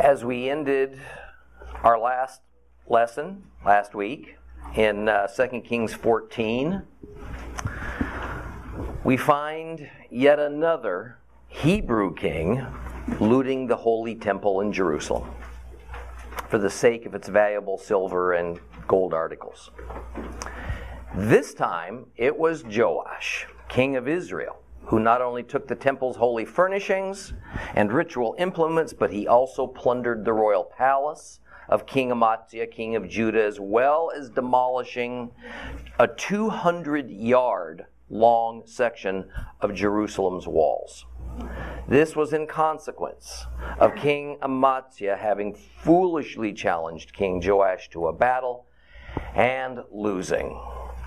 As we ended our last lesson last week in 2 Kings 14, we find yet another Hebrew king looting the holy temple in Jerusalem for the sake of its valuable silver and gold articles. This time it was Joash, king of Israel, who not only took the temple's holy furnishings and ritual implements, but he also plundered the royal palace of King Amaziah, king of Judah, as well as demolishing a 200-yard long section of Jerusalem's walls. This was in consequence of King Amaziah having foolishly challenged King Joash to a battle and losing.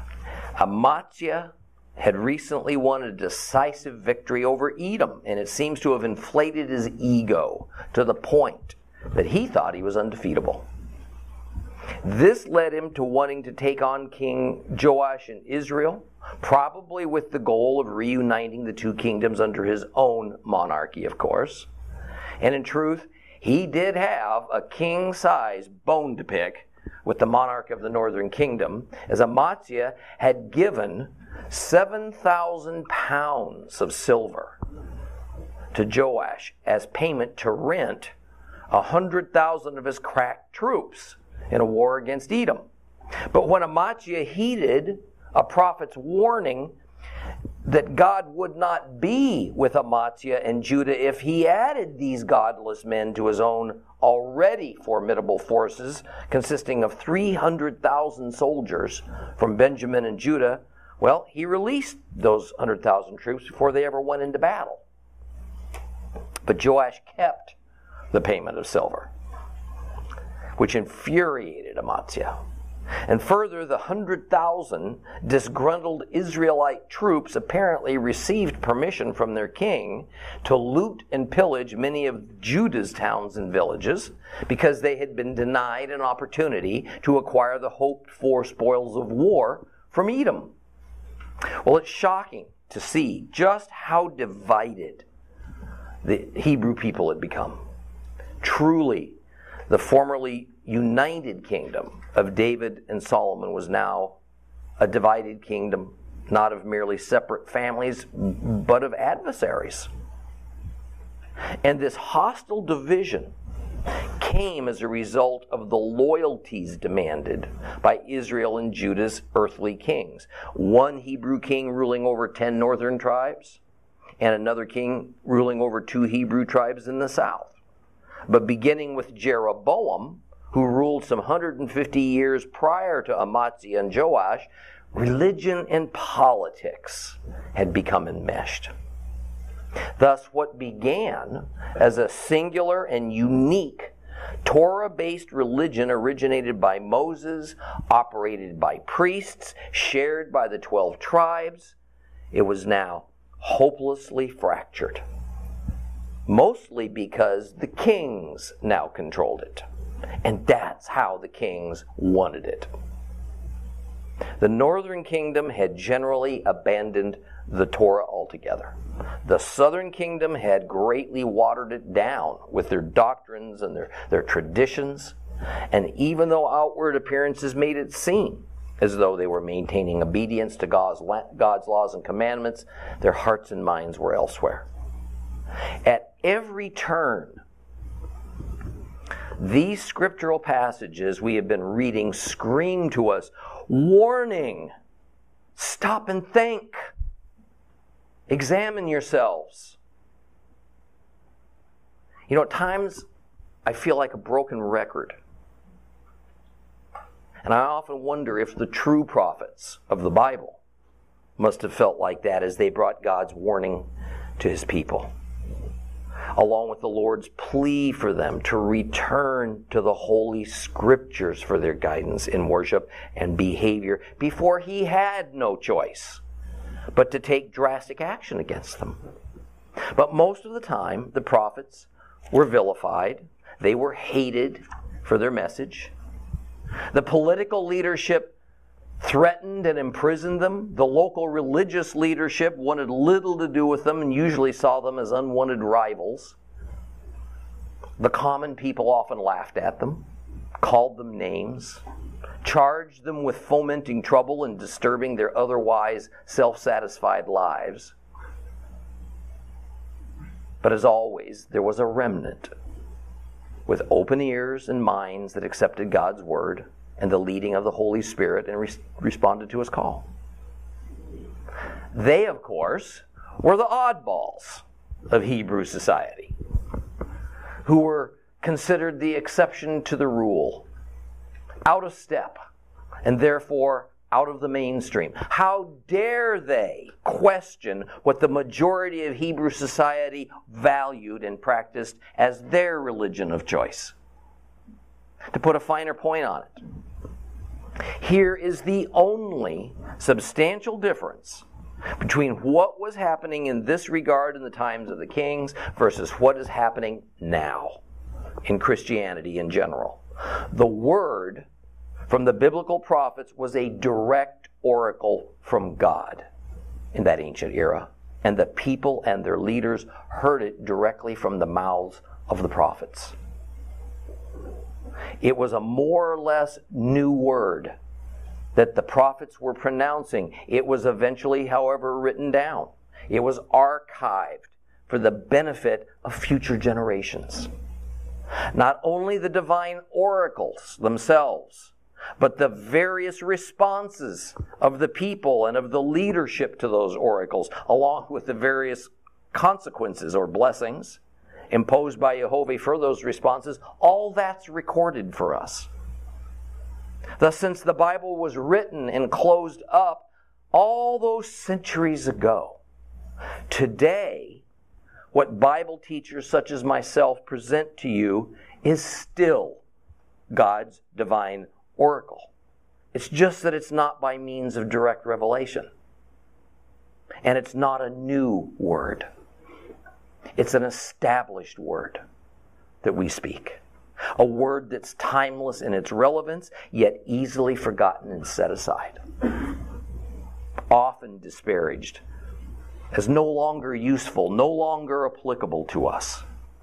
Amaziah had recently won a decisive victory over Edom, and it seems to have inflated his ego to the point that he thought he was undefeatable. This led him to wanting to take on King Joash in Israel, probably with the goal of reuniting the two kingdoms under his own monarchy, of course. And in truth, he did have a king-size bone to pick with the monarch of the northern kingdom, as Amaziah had given 7,000 pounds of silver to Joash as payment to rent 100,000 of his crack troops in a war against Edom. But when Amaziah heeded a prophet's warning that God would not be with Amaziah and Judah if he added these godless men to his own already formidable forces, consisting of 300,000 soldiers from Benjamin and Judah, well, he released those 100,000 troops before they ever went into battle. But Joash kept the payment of silver, which infuriated Amaziah. And further, the 100,000 disgruntled Israelite troops apparently received permission from their king to loot and pillage many of Judah's towns and villages because they had been denied an opportunity to acquire the hoped-for spoils of war from Edom. Well, it's shocking to see just how divided the Hebrew people had become. Truly, the formerly united kingdom of David and Solomon was now a divided kingdom, not of merely separate families, but of adversaries. And this hostile division came as a result of the loyalties demanded by Israel and Judah's earthly kings. One Hebrew king ruling over 10 northern tribes, and another king ruling over 2 Hebrew tribes in the south. But beginning with Jeroboam, who ruled some 150 years prior to Amaziah and Joash, religion and politics had become enmeshed. Thus, what began as a singular and unique Torah-based religion originated by Moses, operated by priests, shared by the 12 tribes, it was now hopelessly fractured. Mostly because the kings now controlled it. And that's how the kings wanted it. The northern kingdom had generally abandoned the Torah altogether. The southern kingdom had greatly watered it down with their doctrines and their traditions. And even though outward appearances made it seem as though they were maintaining obedience to God's laws and commandments, their hearts and minds were elsewhere. At every turn, these scriptural passages we have been reading scream to us, warning, stop and think, examine yourselves. You know, at times I feel like a broken record. And I often wonder if the true prophets of the Bible must have felt like that as they brought God's warning to his people, along with the Lord's plea for them to return to the Holy Scriptures for their guidance in worship and behavior before he had no choice but to take drastic action against them. But most of the time, the prophets were vilified. They were hated for their message. The political leadership threatened and imprisoned them. The local religious leadership wanted little to do with them and usually saw them as unwanted rivals. The common people often laughed at them, called them names, charged them with fomenting trouble and disturbing their otherwise self-satisfied lives. But as always, there was a remnant with open ears and minds that accepted God's word and the leading of the Holy Spirit and responded to his call. They, of course, were the oddballs of Hebrew society, who were considered the exception to the rule, out of step, and therefore out of the mainstream. How dare they question what the majority of Hebrew society valued and practiced as their religion of choice? To put a finer point on it, here is the only substantial difference between what was happening in this regard in the times of the kings versus what is happening now in Christianity in general. The word from the biblical prophets was a direct oracle from God in that ancient era, and the people and their leaders heard it directly from the mouths of the prophets. It was a more or less new word that the prophets were pronouncing. It was eventually, however, written down. It was archived for the benefit of future generations. Not only the divine oracles themselves, but the various responses of the people and of the leadership to those oracles, along with the various consequences or blessings imposed by Jehovah for those responses, all that's recorded for us. Thus, since the Bible was written and closed up all those centuries ago, today, what Bible teachers such as myself present to you is still God's divine oracle. It's just that it's not by means of direct revelation. And it's not a new word. It's an established word that we speak. A word that's timeless in its relevance, yet easily forgotten and set aside. Often disparaged as no longer useful, no longer applicable to us.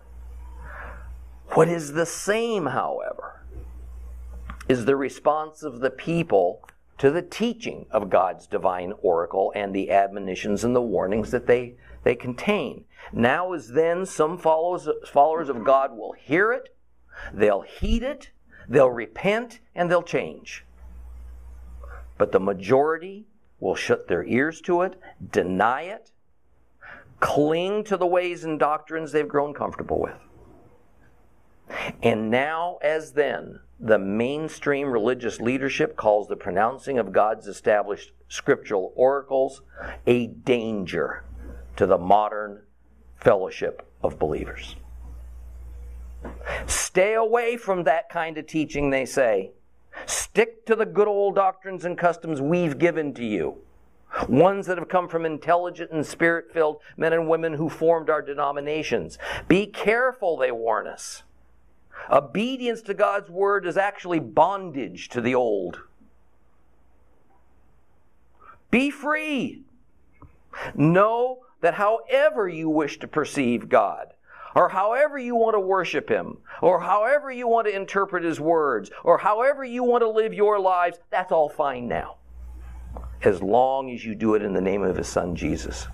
What is the same, however, is the response of the people to the teaching of God's divine oracle and the admonitions and the warnings that they contain. Now as then, some followers of God will hear it, they'll heed it, they'll repent, and they'll change. But the majority will shut their ears to it, deny it, cling to the ways and doctrines they've grown comfortable with. And now as then, the mainstream religious leadership calls the pronouncing of God's established scriptural oracles a danger to the modern fellowship of believers. Stay away from that kind of teaching, they say. Stick to the good old doctrines and customs we've given to you. Ones that have come from intelligent and spirit-filled men and women who formed our denominations. Be careful, they warn us. Obedience to God's word is actually bondage to the old. Be free. Know that however you wish to perceive God, or however you want to worship Him, or however you want to interpret His words, or however you want to live your lives, that's all fine now, as long as you do it in the name of His Son, Jesus.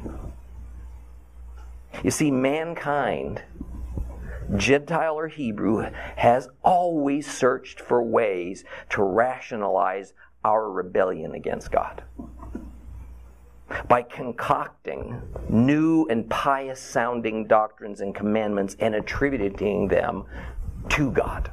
You see, mankind, Gentile or Hebrew, has always searched for ways to rationalize our rebellion against God by concocting new and pious-sounding doctrines and commandments and attributing them to God.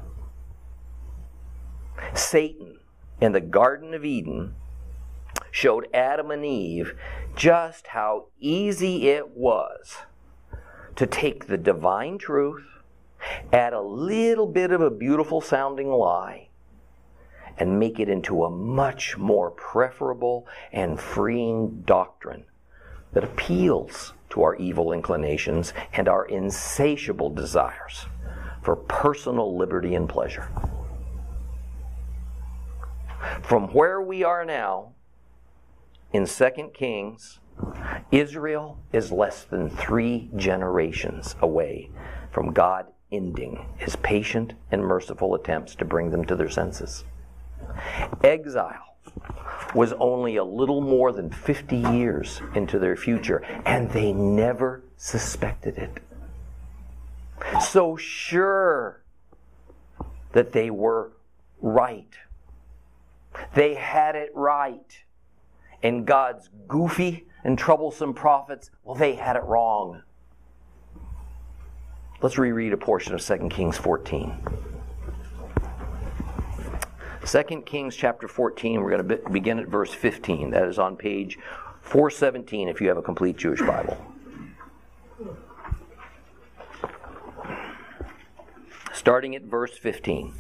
Satan, in the Garden of Eden, showed Adam and Eve just how easy it was to take the divine truth, add a little bit of a beautiful-sounding lie, and make it into a much more preferable and freeing doctrine that appeals to our evil inclinations and our insatiable desires for personal liberty and pleasure. From where we are now, in 2 Kings, Israel is less than 3 generations away from God ending his patient and merciful attempts to bring them to their senses. Exile was only a little more than 50 years into their future, and they never suspected it. So sure that they were right. They had it right. And God's goofy and troublesome prophets, well, they had it wrong. Let's reread a portion of 2 Kings 14. 2 Kings chapter 14, we're going to begin at verse 15. That is on page 417 if you have a complete Jewish Bible. Starting at verse 15.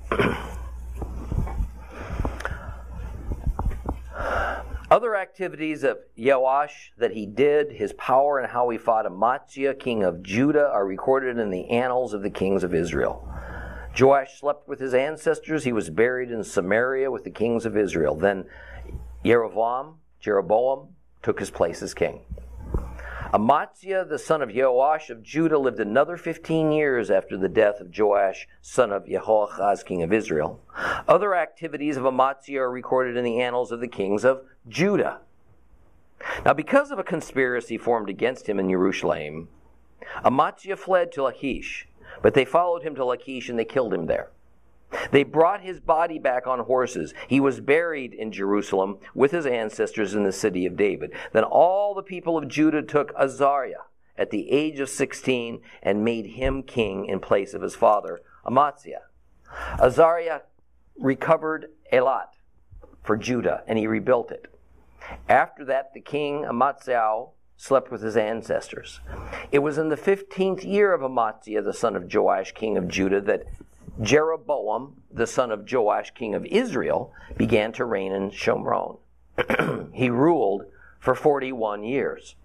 Other activities of Joash that he did, his power and how he fought Amaziah, king of Judah, are recorded in the annals of the kings of Israel. Joash slept with his ancestors. He was buried in Samaria with the kings of Israel. Then Jeroboam took his place as king. Amaziah, the son of Joash of Judah, lived another 15 years after the death of Joash, son of Jehoahaz, king of Israel. Other activities of Amaziah are recorded in the annals of the kings of Judah. Now, because of a conspiracy formed against him in Jerusalem, Amaziah fled to Lachish, but they followed him to Lachish and they killed him there. They brought his body back on horses. He was buried in Jerusalem with his ancestors in the city of David. Then all the people of Judah took Azariah at the age of 16 and made him king in place of his father, Amaziah. Azariah recovered Elat for Judah, and he rebuilt it. After that, the king, Amaziah, slept with his ancestors. It was in the 15th year of Amaziah, the son of Joash, king of Judah, that Jeroboam, the son of Joash, king of Israel, began to reign in Shomron. He ruled for 41 years.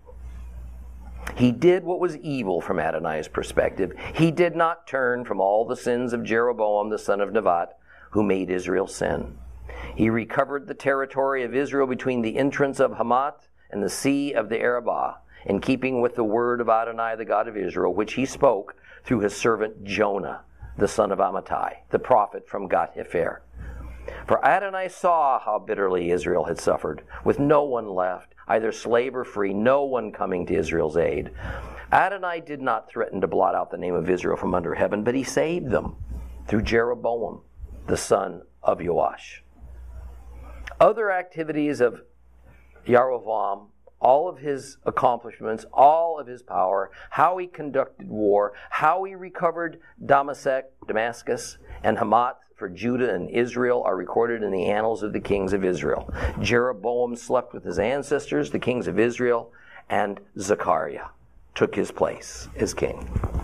He did what was evil from Adonai's perspective. He did not turn from all the sins of Jeroboam, the son of Nebat, who made Israel sin. He recovered the territory of Israel between the entrance of Hamath and the sea of the Arabah, in keeping with the word of Adonai, the God of Israel, which he spoke through his servant Jonah, the son of Amittai, the prophet from Gath-Hepher. For Adonai saw how bitterly Israel had suffered, with no one left, either slave or free, no one coming to Israel's aid. Adonai did not threaten to blot out the name of Israel from under heaven, but he saved them through Jeroboam, the son of Joash. Other activities of Jeroboam, all of his accomplishments, all of his power, how he conducted war, how he recovered Damascus, and Hamath for Judah and Israel are recorded in the annals of the kings of Israel. Jeroboam slept with his ancestors, the kings of Israel, and Zechariah took his place as king.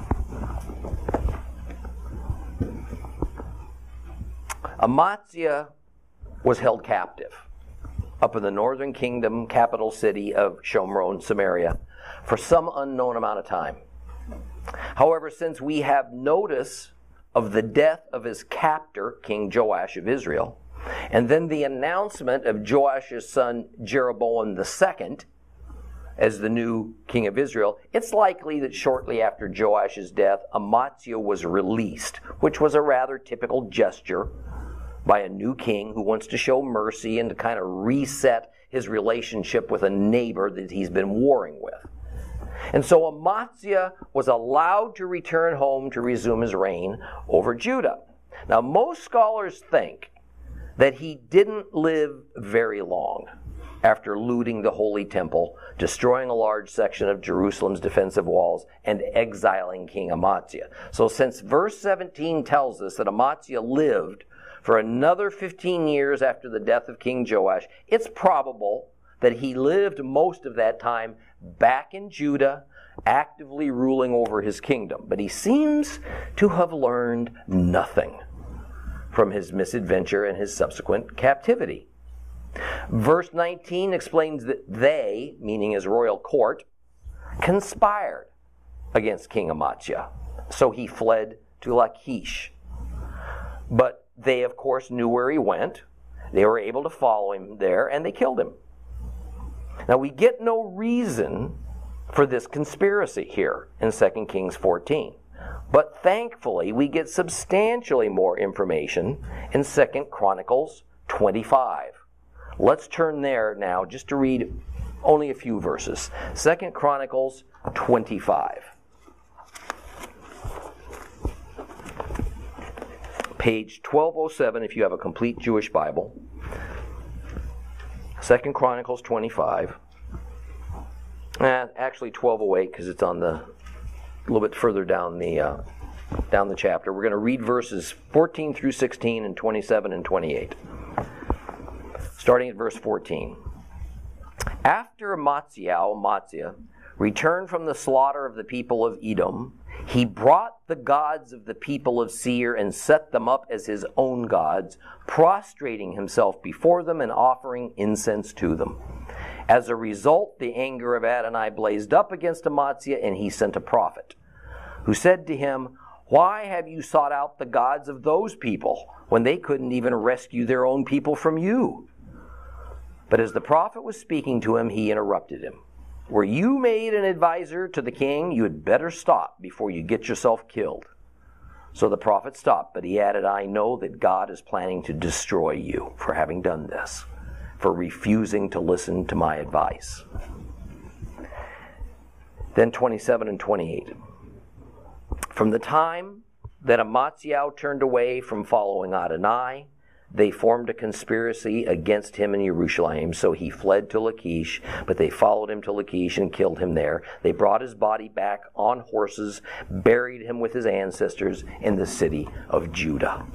Amaziah was held captive up in the northern kingdom, capital city of Shomron, Samaria, for some unknown amount of time. However, since we have notice of the death of his captor, King Joash of Israel, and then the announcement of Joash's son Jeroboam II as the new king of Israel, it's likely that shortly after Joash's death, Amaziah was released, which was a rather typical gesture by a new king who wants to show mercy and to kind of reset his relationship with a neighbor that he's been warring with. And so Amaziah was allowed to return home to resume his reign over Judah. Now, most scholars think that he didn't live very long after looting the Holy Temple, destroying a large section of Jerusalem's defensive walls, and exiling King Amaziah. So since verse 17 tells us that Amaziah lived for another 15 years after the death of King Joash, it's probable that he lived most of that time back in Judah, actively ruling over his kingdom. But he seems to have learned nothing from his misadventure and his subsequent captivity. Verse 19 explains that they, meaning his royal court, conspired against King Amaziah. So he fled to Lachish. But they, of course, knew where he went. They were able to follow him there, and they killed him. Now, we get no reason for this conspiracy here in 2 Kings 14. But thankfully, we get substantially more information in 2 Chronicles 25. Let's turn there now just to read only a few verses. 2 Chronicles 25. Page 1207 if you have a complete Jewish Bible. 2 Chronicles 25. Actually 1208 because it's on a little bit further down the chapter. We're going to read verses 14 through 16 and 27 and 28. Starting at verse 14. After Amaziah returned from the slaughter of the people of Edom, he brought the gods of the people of Seir and set them up as his own gods, prostrating himself before them and offering incense to them. As a result, the anger of Adonai blazed up against Amaziah, and he sent a prophet, who said to him, "Why have you sought out the gods of those people, when they couldn't even rescue their own people from you?" But as the prophet was speaking to him, he interrupted him. "Were you made an advisor to the king, you had better stop before you get yourself killed." So the prophet stopped, but he added, "I know that God is planning to destroy you for having done this, for refusing to listen to my advice." Then 27 and 28. From the time that Amaziah turned away from following Adonai, they formed a conspiracy against him in Jerusalem, so he fled to Lachish, but they followed him to Lachish and killed him there. They brought his body back on horses, buried him with his ancestors in the city of Judah.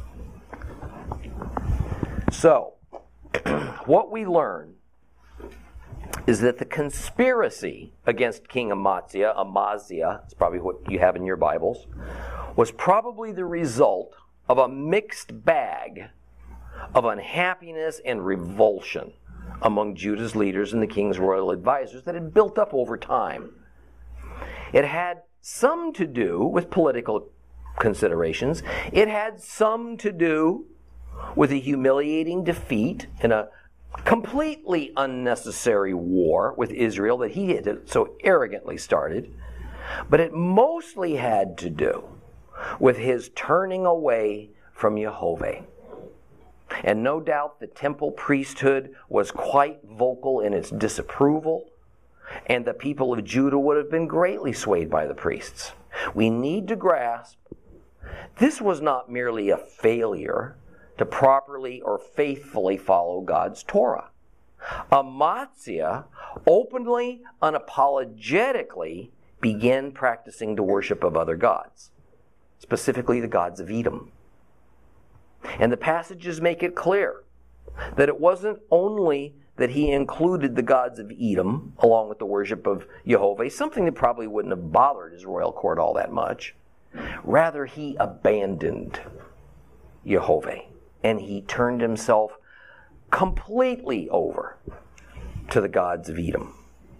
So, what we learn is that the conspiracy against King Amaziah, it's probably what you have in your Bibles, was probably the result of a mixed bag of unhappiness and revulsion among Judah's leaders and the king's royal advisors that had built up over time. It had some to do with political considerations. It had some to do with a humiliating defeat in a completely unnecessary war with Israel that he had so arrogantly started. But it mostly had to do with his turning away from Jehovah. And no doubt the temple priesthood was quite vocal in its disapproval, and the people of Judah would have been greatly swayed by the priests. We need to grasp this was not merely a failure to properly or faithfully follow God's Torah. Amaziah openly, unapologetically began practicing the worship of other gods, specifically the gods of Edom. And the passages make it clear that it wasn't only that he included the gods of Edom along with the worship of Jehovah, something that probably wouldn't have bothered his royal court all that much. Rather, he abandoned Jehovah, and he turned himself completely over to the gods of Edom.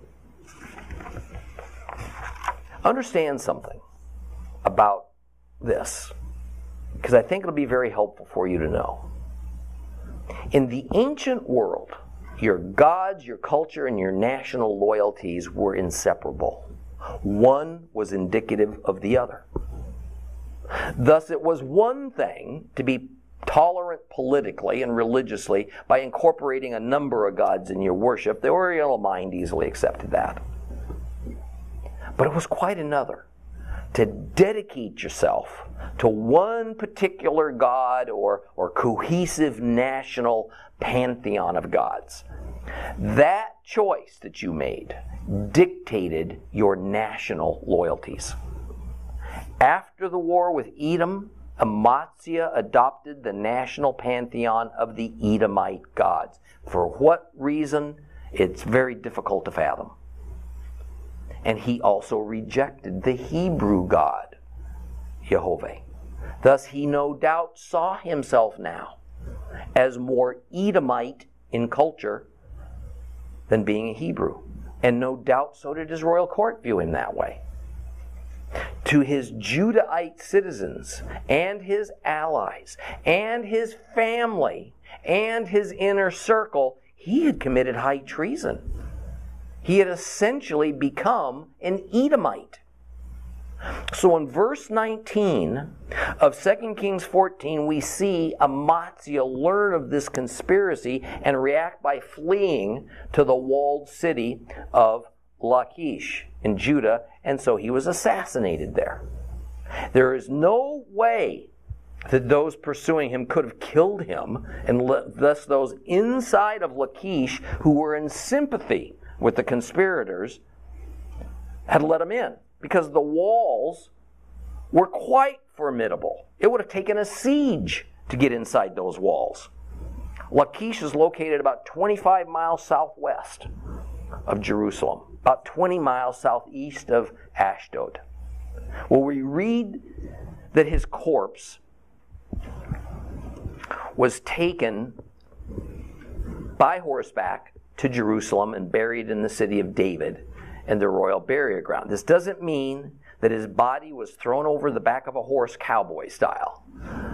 Understand something about this, because I think it'll be very helpful for you to know. In the ancient world, your gods, your culture, and your national loyalties were inseparable. One was indicative of the other. Thus, it was one thing to be tolerant politically and religiously by incorporating a number of gods in your worship. The Oriental mind easily accepted that. But it was quite another to dedicate yourself to one particular god or cohesive national pantheon of gods. That choice that you made dictated your national loyalties. After the war with Edom, Amaziah adopted the national pantheon of the Edomite gods. For what reason? It's very difficult to fathom. And he also rejected the Hebrew God, Jehovah. Thus, he no doubt saw himself now as more Edomite in culture than being a Hebrew. And no doubt so did his royal court view him that way. To his Judahite citizens and his allies and his family and his inner circle, he had committed high treason. He had essentially become an Edomite. So in verse 19 of 2 Kings 14, we see Amaziah learn of this conspiracy and react by fleeing to the walled city of Lachish in Judah, and so he was assassinated there. There is no way that those pursuing him could have killed him, and thus those inside of Lachish who were in sympathy with the conspirators had let him in, because the walls were quite formidable. It would have taken a siege to get inside those walls. Lachish is located about 25 miles southwest of Jerusalem, about 20 miles southeast of Ashdod. Well, we read that his corpse was taken by horseback to Jerusalem and buried in the city of David in the royal burial ground. This doesn't mean that his body was thrown over the back of a horse cowboy style.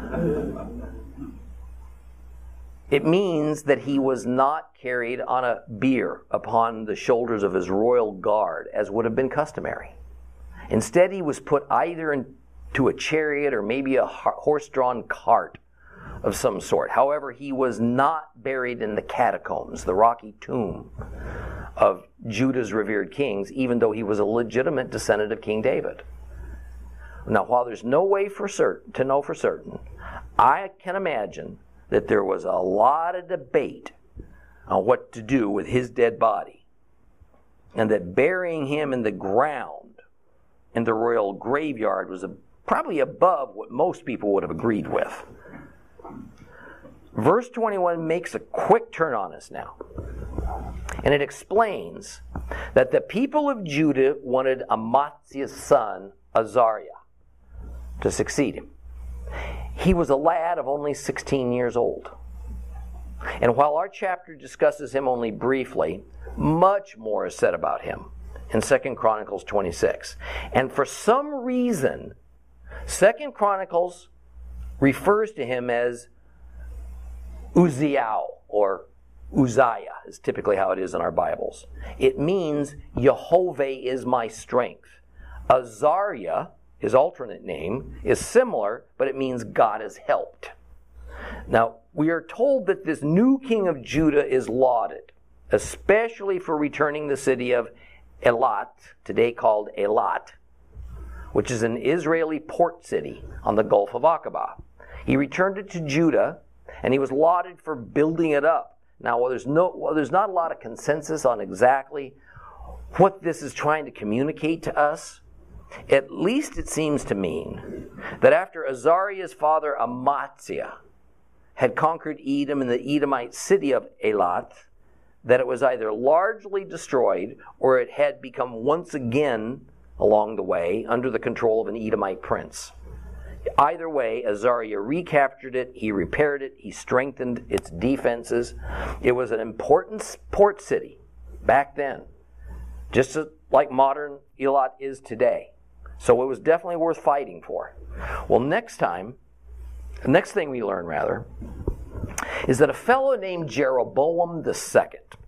It means that he was not carried on a bier upon the shoulders of his royal guard, as would have been customary. Instead, he was put either into a chariot or maybe a horse-drawn cart of some sort. However, he was not buried in the catacombs, the rocky tomb of Judah's revered kings, even though he was a legitimate descendant of King David. Now, while there's no way to know for certain, I can imagine that there was a lot of debate on what to do with his dead body, and that burying him in the ground in the royal graveyard was probably above what most people would have agreed with. Verse 21 makes a quick turn on us now. And it explains that the people of Judah wanted Amaziah's son, Azariah, to succeed him. He was a lad of only 16 years old. And while our chapter discusses him only briefly, much more is said about him in 2 Chronicles 26. And for some reason, 2 Chronicles refers to him as Uzziah, or Uzziah is typically how it is in our Bibles. It means Jehovah is my strength. Azariah, his alternate name, is similar, but it means God has helped. Now, we are told that this new king of Judah is lauded, especially for returning the city of Elat, today called Elat, which is an Israeli port city on the Gulf of Aqaba. He returned it to Judah, and he was lauded for building it up. Now, while there's not a lot of consensus on exactly what this is trying to communicate to us, at least it seems to mean that after Azariah's father Amaziah had conquered Edom and the Edomite city of Elat, that it was either largely destroyed or it had become once again along the way under the control of an Edomite prince. Either way, Azariah recaptured it, he repaired it, he strengthened its defenses. It was an important port city back then, just like modern Elat is today. So it was definitely worth fighting for. Well, the next thing we learn, is that a fellow named Jeroboam II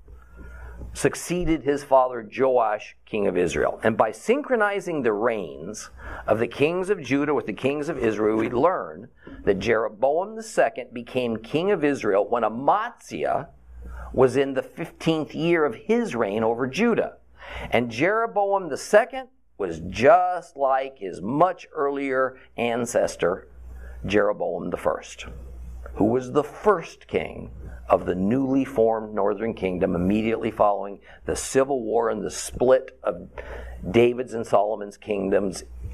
succeeded his father Joash, king of Israel. And by synchronizing the reigns of the kings of Judah with the kings of Israel, we learn that Jeroboam II became king of Israel when Amaziah was in the 15th year of his reign over Judah. And Jeroboam II was just like his much earlier ancestor, Jeroboam I, who was the first king of the newly formed northern kingdom immediately following the civil war and the split of David's and Solomon's kingdom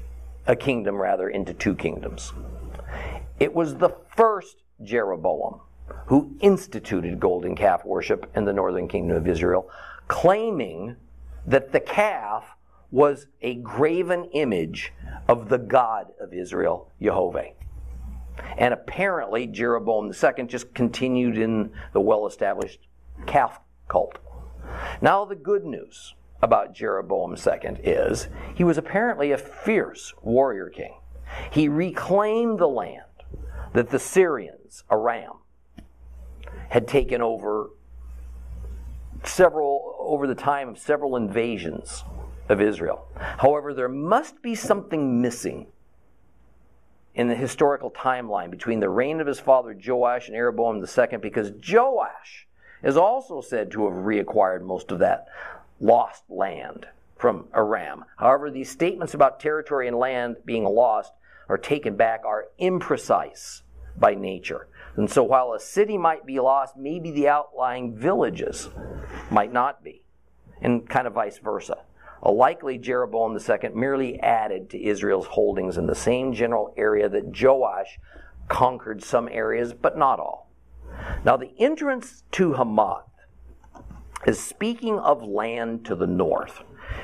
into two kingdoms. It was the first Jeroboam who instituted golden calf worship in the northern kingdom of Israel, claiming that the calf was a graven image of the God of Israel, Jehovah. And apparently Jeroboam II just continued in the well-established calf cult. Now the good news about Jeroboam II is he was apparently a fierce warrior king. He reclaimed the land that the Syrians, Aram, had taken over the time of several invasions of Israel. However, there must be something missing in the historical timeline between the reign of his father Joash and Jeroboam II, because Joash is also said to have reacquired most of that lost land from Aram. However, these statements about territory and land being lost or taken back are imprecise by nature. And so while a city might be lost, maybe the outlying villages might not be, and kind of vice versa. Likely Jeroboam II merely added to Israel's holdings in the same general area that Joash conquered some areas, but not all. Now the entrance to Hamath is speaking of land to the north.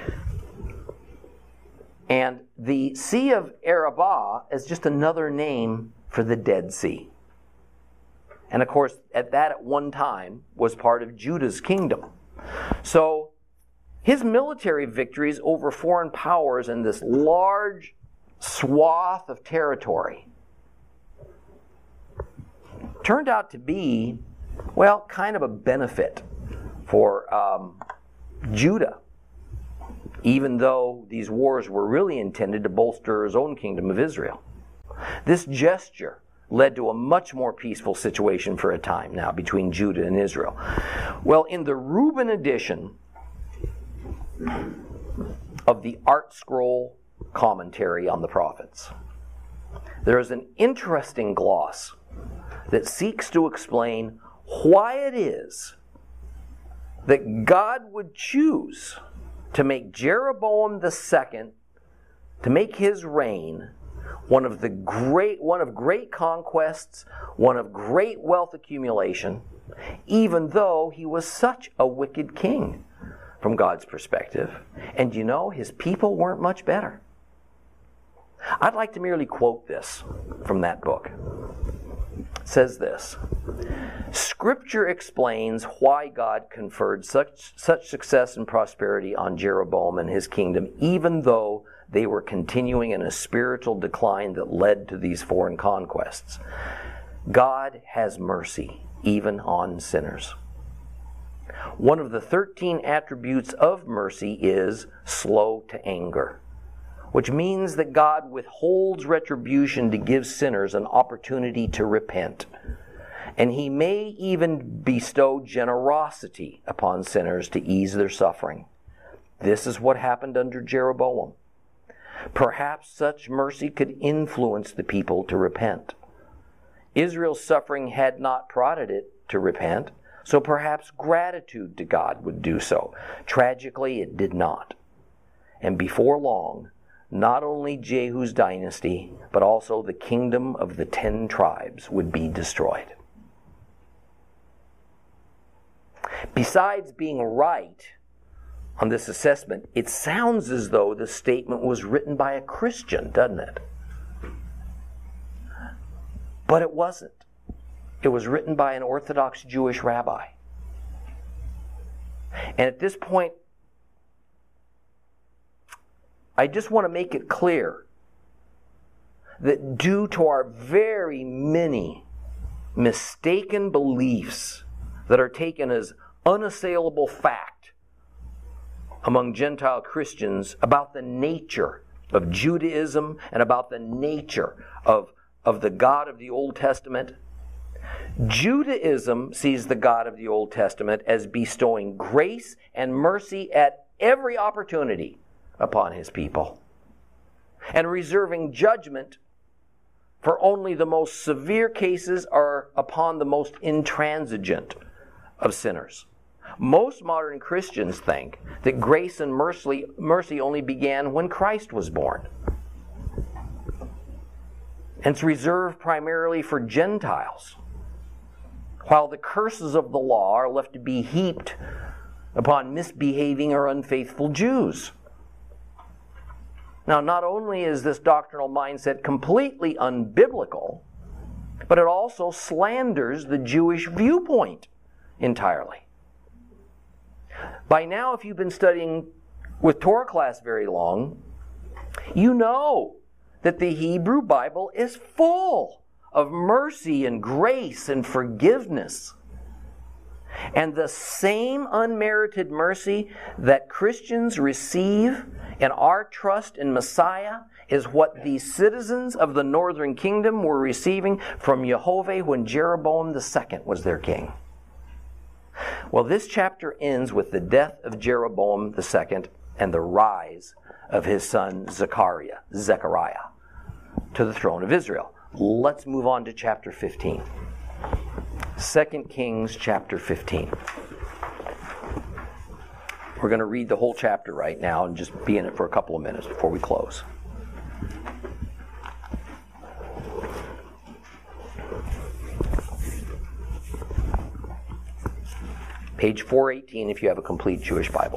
And the Sea of Arabah is just another name for the Dead Sea. And of course, at one time was part of Judah's kingdom. So his military victories over foreign powers in this large swath of territory turned out to be, well, kind of a benefit for Judah, even though these wars were really intended to bolster his own kingdom of Israel. This gesture led to a much more peaceful situation for a time now between Judah and Israel. Well, in the Reuben edition of the Art Scroll commentary on the prophets, there is an interesting gloss that seeks to explain why it is that God would choose to make Jeroboam II, to make his reign one of great conquests, one of great wealth accumulation, even though he was such a wicked king from God's perspective. And you know, his people weren't much better. I'd like to merely quote this from that book. It says this: Scripture explains why God conferred such success and prosperity on Jeroboam and his kingdom, even though they were continuing in a spiritual decline that led to these foreign conquests. God has mercy even on sinners. One of the 13 attributes of mercy is slow to anger, which means that God withholds retribution to give sinners an opportunity to repent. And he may even bestow generosity upon sinners to ease their suffering. This is what happened under Jeroboam. Perhaps such mercy could influence the people to repent. Israel's suffering had not prodded it to repent, so perhaps gratitude to God would do so. Tragically, it did not. And before long, not only Jehu's dynasty, but also the kingdom of the 10 tribes would be destroyed. Besides being right on this assessment, it sounds as though the statement was written by a Christian, doesn't it? But it wasn't. It was written by an Orthodox Jewish rabbi. And at this point, I just want to make it clear that due to our very many mistaken beliefs that are taken as unassailable fact among Gentile Christians about the nature of Judaism and about the nature of the God of the Old Testament, Judaism sees the God of the Old Testament as bestowing grace and mercy at every opportunity upon his people, and reserving judgment for only the most severe cases or upon the most intransigent of sinners. Most modern Christians think that grace and mercy only began when Christ was born. And it's reserved primarily for Gentiles, while the curses of the law are left to be heaped upon misbehaving or unfaithful Jews. Now, not only is this doctrinal mindset completely unbiblical, but it also slanders the Jewish viewpoint entirely. By now, if you've been studying with Torah class very long, you know that the Hebrew Bible is full of mercy and grace and forgiveness. And the same unmerited mercy that Christians receive in our trust in Messiah is what the citizens of the northern kingdom were receiving from Jehovah when Jeroboam II was their king. Well, this chapter ends with the death of Jeroboam II and the rise of his son Zechariah to the throne of Israel. Let's move on to chapter 15. 2 Kings chapter 15. We're going to read the whole chapter right now and just be in it for a couple of minutes before we close. Page 418 if you have a complete Jewish Bible.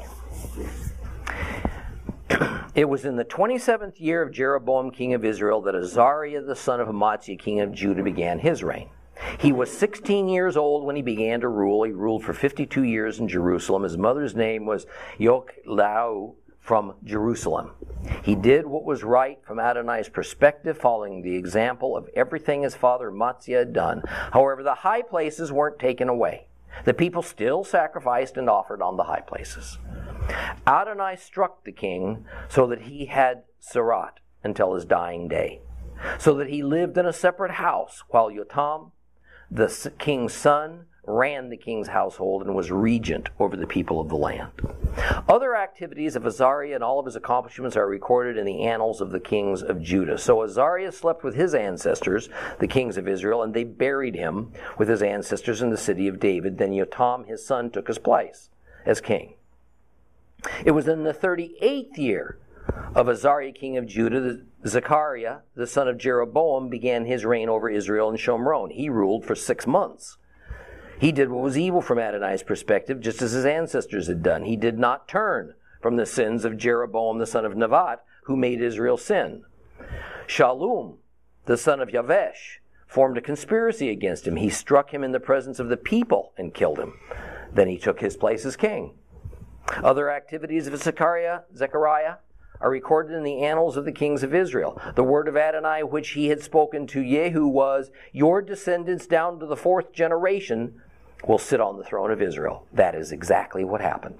It was in the 27th year of Jeroboam king of Israel that Azariah the son of Amaziah king of Judah began his reign. He was 16 years old when he began to rule. He ruled for 52 years in Jerusalem. His mother's name was Yochlau from Jerusalem. He did what was right from Adonai's perspective, following the example of everything his father Amaziah had done. However, the high places weren't taken away. The people still sacrificed and offered on the high places. Adonai struck the king so that he had Sarat until his dying day, so that he lived in a separate house, while Yotam, the king's son, ran the king's household and was regent over the people of the land. Other activities of Azariah and all of his accomplishments are recorded in the annals of the kings of Judah. So Azariah slept with his ancestors, the kings of Israel, and they buried him with his ancestors in the city of David. Then Yotam, his son, took his place as king. It was in the 38th year of Azariah king of Judah that Zechariah, the son of Jeroboam, began his reign over Israel and Shomron. He ruled for 6 months. He did what was evil from Adonai's perspective, just as his ancestors had done. He did not turn from the sins of Jeroboam the son of Nevat, who made Israel sin. Shallum, the son of Yavesh, formed a conspiracy against him. He struck him in the presence of the people and killed him. Then he took his place as king. Other activities of Zechariah are recorded in the annals of the kings of Israel. The word of Adonai which he had spoken to Jehu was, "Your descendants down to the 4th generation will sit on the throne of Israel." That is exactly what happened.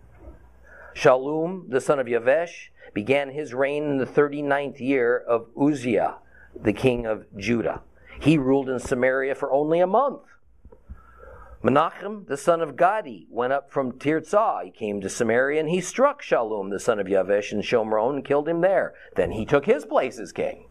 Shallum, the son of Yavesh, began his reign in the 39th year of Uzziah, the king of Judah. He ruled in Samaria for only a month. Menachem, the son of Gadi, went up from Tirzah. He came to Samaria, and he struck Shallum, the son of Yavesh, in Shomron, and killed him there. Then he took his place as king.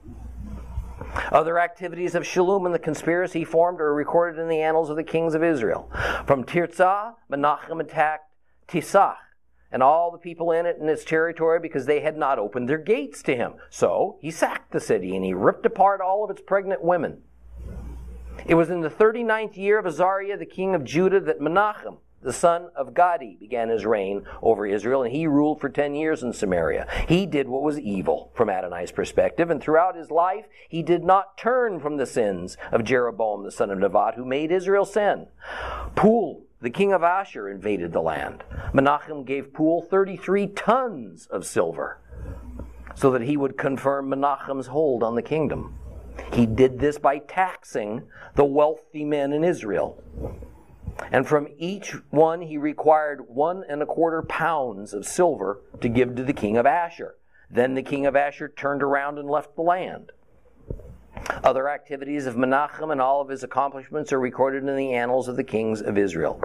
Other activities of Shallum and the conspiracy he formed are recorded in the annals of the kings of Israel. From Tirzah, Menachem attacked Tisach and all the people in it and its territory because they had not opened their gates to him. So he sacked the city, and he ripped apart all of its pregnant women. It was in the 39th year of Azariah, the king of Judah, that Menachem, the son of Gadi, began his reign over Israel, and he ruled for 10 years in Samaria. He did what was evil from Adonai's perspective, and throughout his life he did not turn from the sins of Jeroboam, the son of Nevat, who made Israel sin. Pul, the king of Asher, invaded the land. Menachem gave Pul 33 tons of silver so that he would confirm Menachem's hold on the kingdom. He did this by taxing the wealthy men in Israel. And from each one he required 1¼ pounds of silver to give to the king of Asher. Then the king of Asher turned around and left the land. Other activities of Menachem and all of his accomplishments are recorded in the annals of the kings of Israel.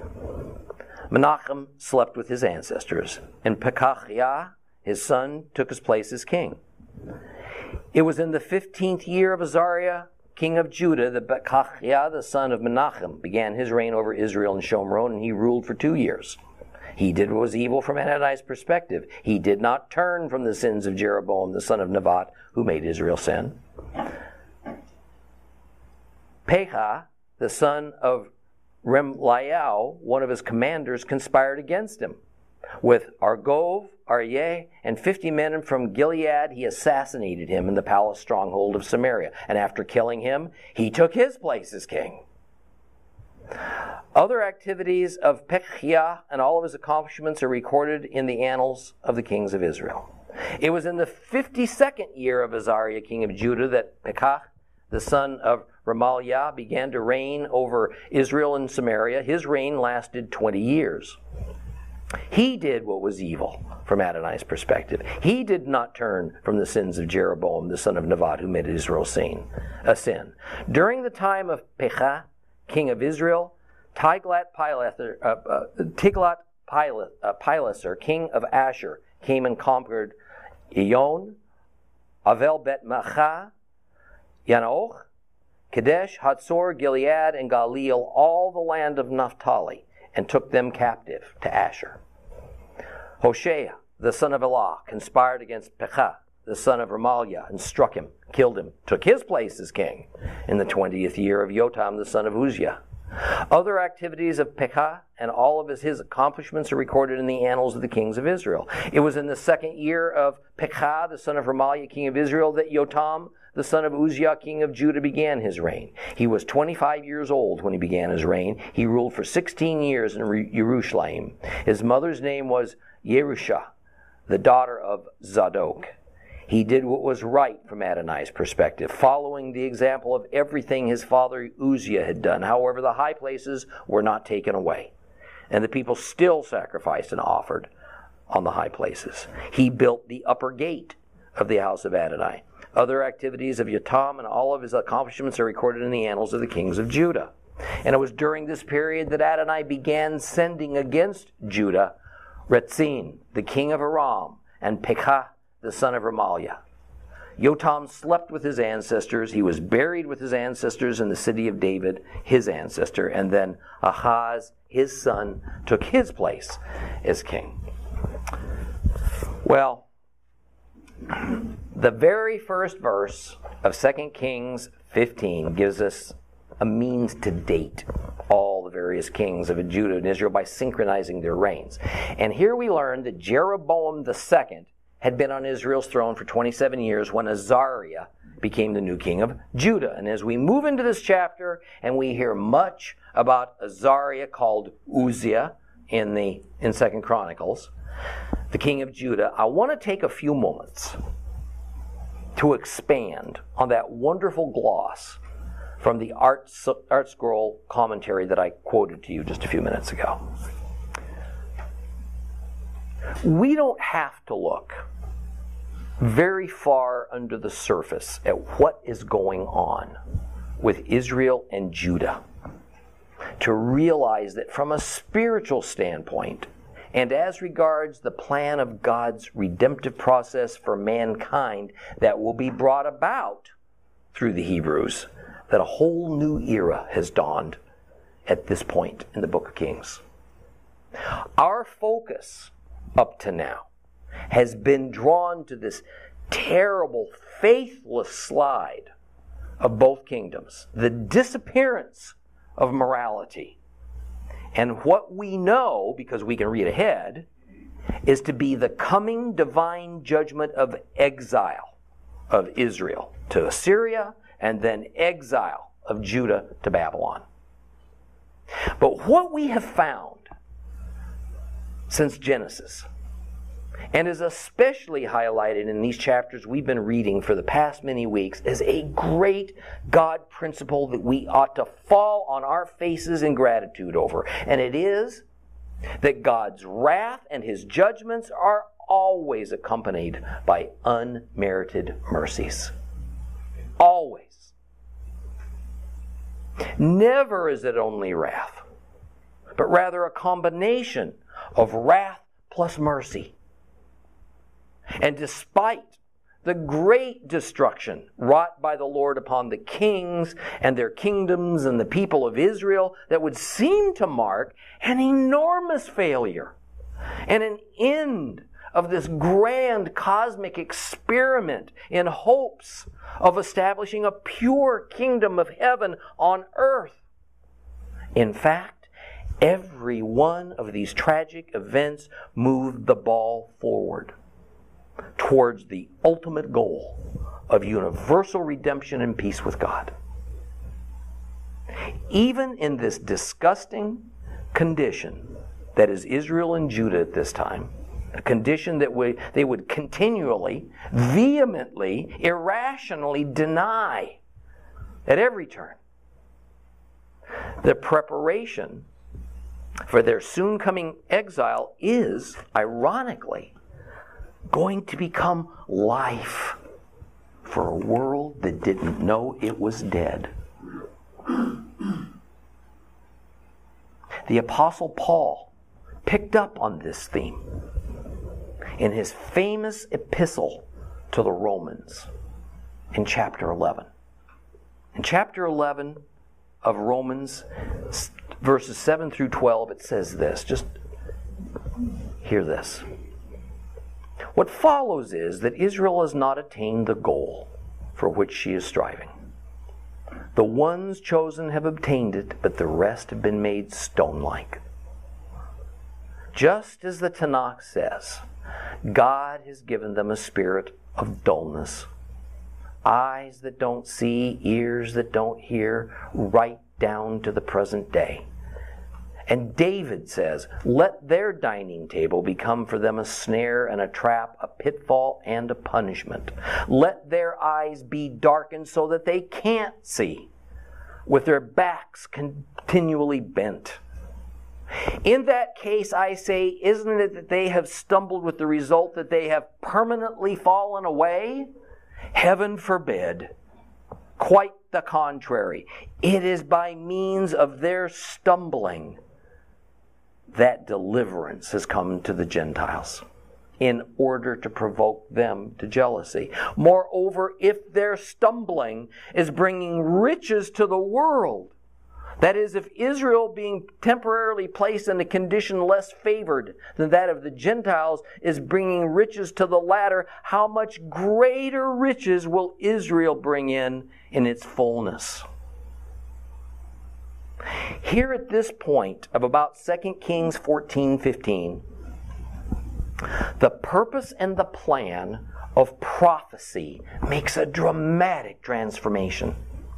Menachem slept with his ancestors, and Pekahiah, his son, took his place as king. It was in the 15th year of Azariah, king of Judah, that Pekahiah, the son of Menachem, began his reign over Israel and Shomron, and he ruled for 2 years. He did what was evil from Adonai's perspective. He did not turn from the sins of Jeroboam, the son of Nevat, who made Israel sin. Pekah, the son of Remliah, one of his commanders, conspired against him. With Argov, Aryeh, and 50 men from Gilead, he assassinated him in the palace stronghold of Samaria. And after killing him, he took his place as king. Other activities of Pekahiah and all of his accomplishments are recorded in the annals of the kings of Israel. It was in the 52nd year of Azariah, king of Judah, that Pekah, the son of Remaliah began to reign over Israel and Samaria. His reign lasted 20 years. He did what was evil from Adonai's perspective. He did not turn from the sins of Jeroboam, the son of Nevat, who made Israel sin. During the time of Pekah, king of Israel, Tiglath-Pileser, king of Ashur, came and conquered Iyon, Avel-Bet-Maachah, Yanoch, Kadesh, Hatzor, Gilead, and Galil, all the land of Naphtali, and took them captive to Ashur. Hoshea, the son of Elah, conspired against Pekah, the son of Remaliah, and struck him, killed him, took his place as king in the 20th year of Jotam, the son of Uzziah. Other activities of Pekah and all of his accomplishments are recorded in the annals of the kings of Israel. It was in the 2nd year of Pekah, the son of Remaliah, king of Israel, that Jotam, the son of Uzziah, king of Judah, began his reign. He was 25 years old when he began his reign. He ruled for 16 years in Jerusalem. His mother's name was Yerusha, the daughter of Zadok. He did what was right from Adonai's perspective, following the example of everything his father Uzziah had done. However, the high places were not taken away, and the people still sacrificed and offered on the high places. He built the upper gate of the house of Adonai. Other activities of Jotam and all of his accomplishments are recorded in the annals of the kings of Judah. And it was during this period that Adonai began sending against Judah Rezin, the king of Aram, and Pekah, the son of Remaliah. Jotam slept with his ancestors. He was buried with his ancestors in the city of David, his ancestor, and then Ahaz, his son, took his place as king. Well, the very first verse of 2 Kings 15 gives us a means to date all the various kings of Judah and Israel by synchronizing their reigns. And here we learn that Jeroboam II had been on Israel's throne for 27 years when Azariah became the new king of Judah. And as we move into this chapter and we hear much about Azariah called Uzziah in 2 Chronicles, the king of Judah, I want to take a few moments to expand on that wonderful gloss from the Art Scroll commentary that I quoted to you just a few minutes ago. We don't have to look very far under the surface at what is going on with Israel and Judah to realize that from a spiritual standpoint, and as regards the plan of God's redemptive process for mankind that will be brought about through the Hebrews, that a whole new era has dawned at this point in the book of Kings. Our focus up to now has been drawn to this terrible, faithless slide of both kingdoms, the disappearance of morality. And what we know, because we can read ahead, is to be the coming divine judgment of exile of Israel to Assyria, and then exile of Judah to Babylon. But what we have found since Genesis, and is especially highlighted in these chapters we've been reading for the past many weeks, is a great God principle that we ought to fall on our faces in gratitude over. And it is that God's wrath and His judgments are always accompanied by unmerited mercies. Always. Never is it only wrath, but rather a combination of wrath plus mercy. And despite the great destruction wrought by the Lord upon the kings and their kingdoms and the people of Israel that would seem to mark an enormous failure and an end of this grand cosmic experiment in hopes of establishing a pure kingdom of heaven on earth. In fact, every one of these tragic events moved the ball forward towards the ultimate goal of universal redemption and peace with God. Even in this disgusting condition that is Israel and Judah at this time, a condition that they would continually, vehemently, irrationally deny at every turn. The preparation for their soon coming exile is, ironically, going to become life for a world that didn't know it was dead. The Apostle Paul picked up on this theme in his famous epistle to the Romans in chapter 11. In chapter 11 of Romans, verses 7 through 12, it says this. Just hear this. What follows is that Israel has not attained the goal for which she is striving. The ones chosen have obtained it, but the rest have been made stone-like. Just as the Tanakh says, God has given them a spirit of dullness, eyes that don't see, ears that don't hear, right down to the present day. And David says, let their dining table become for them a snare and a trap, a pitfall and a punishment. Let their eyes be darkened so that they can't see, with their backs continually bent. In that case, I say, isn't it that they have stumbled with the result that they have permanently fallen away? Heaven forbid. Quite the contrary. It is by means of their stumbling that deliverance has come to the Gentiles in order to provoke them to jealousy. Moreover, if their stumbling is bringing riches to the world, that is, if Israel being temporarily placed in a condition less favored than that of the Gentiles is bringing riches to the latter, how much greater riches will Israel bring in its fullness? Here at this point of about 2 Kings 14:15, the purpose and the plan of prophecy makes a dramatic transformation.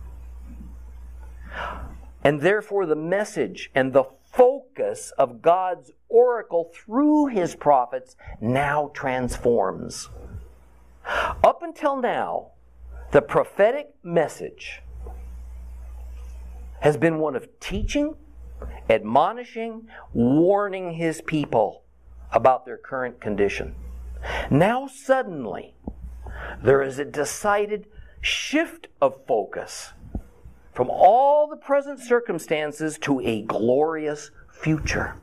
And therefore the message and the focus of God's oracle through His prophets now transforms. Up until now, the prophetic message has been one of teaching, admonishing, warning His people about their current condition. Now suddenly, there is a decided shift of focus from all the present circumstances to a glorious future.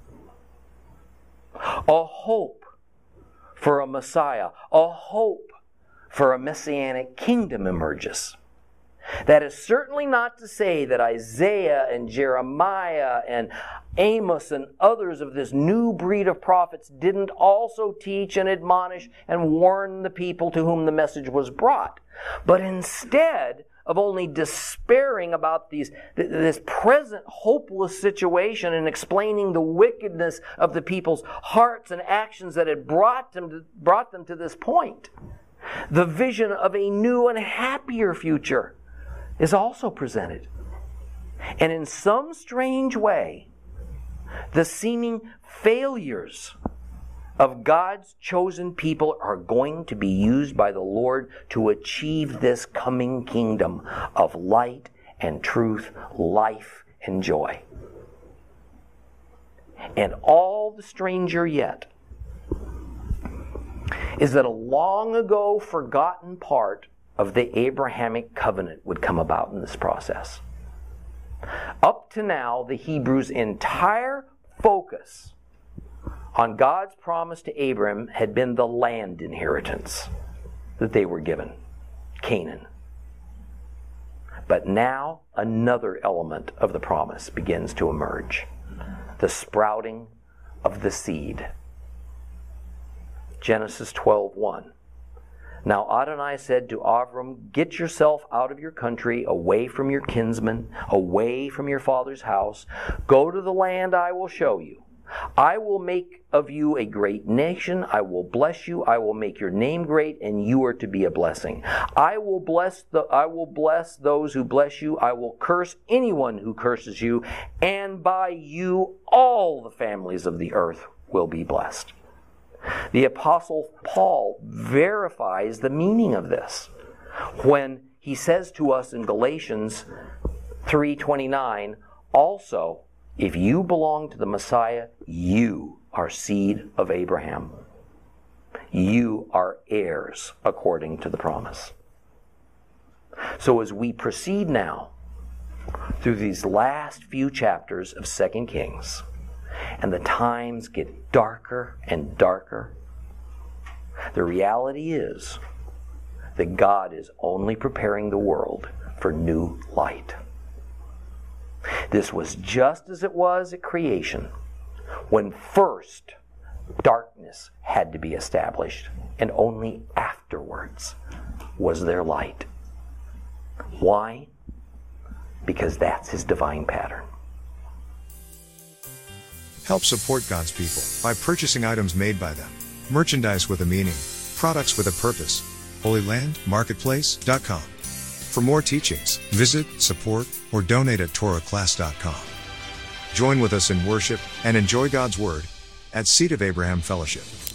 A hope for a Messiah, a hope for a messianic kingdom emerges. That is certainly not to say that Isaiah and Jeremiah and Amos and others of this new breed of prophets didn't also teach and admonish and warn the people to whom the message was brought. But instead of only despairing about this present hopeless situation and explaining the wickedness of the people's hearts and actions that had brought them to this point, the vision of a new and happier future is also presented. And in some strange way, the seeming failures of God's chosen people are going to be used by the Lord to achieve this coming kingdom of light and truth, life and joy. And all the stranger yet is that a long ago forgotten part of the Abrahamic covenant would come about in this process. Up to now, the Hebrews' entire focus on God's promise to Abraham had been the land inheritance that they were given, Canaan. But now another element of the promise begins to emerge, the sprouting of the seed. Genesis 12:1. Now Adonai said to Avram, get yourself out of your country, away from your kinsmen, away from your father's house. Go to the land I will show you. I will make of you a great nation. I will bless you. I will make your name great, and you are to be a blessing. I will bless those who bless you. I will curse anyone who curses you, and by you all the families of the earth will be blessed. The Apostle Paul verifies the meaning of this when he says to us in Galatians 3:29, also, if you belong to the Messiah, you are seed of Abraham. You are heirs according to the promise. So as we proceed now through these last few chapters of 2 Kings, and the times get darker and darker, the reality is that God is only preparing the world for new light. This was just as it was at creation, when first darkness had to be established, and only afterwards was there light. Why? Because that's His divine pattern. Help support God's people by purchasing items made by them. Merchandise with a meaning, products with a purpose. HolyLandMarketplace.com. For more teachings, visit, support, or donate at TorahClass.com. Join with us in worship and enjoy God's Word at Seed of Abraham Fellowship.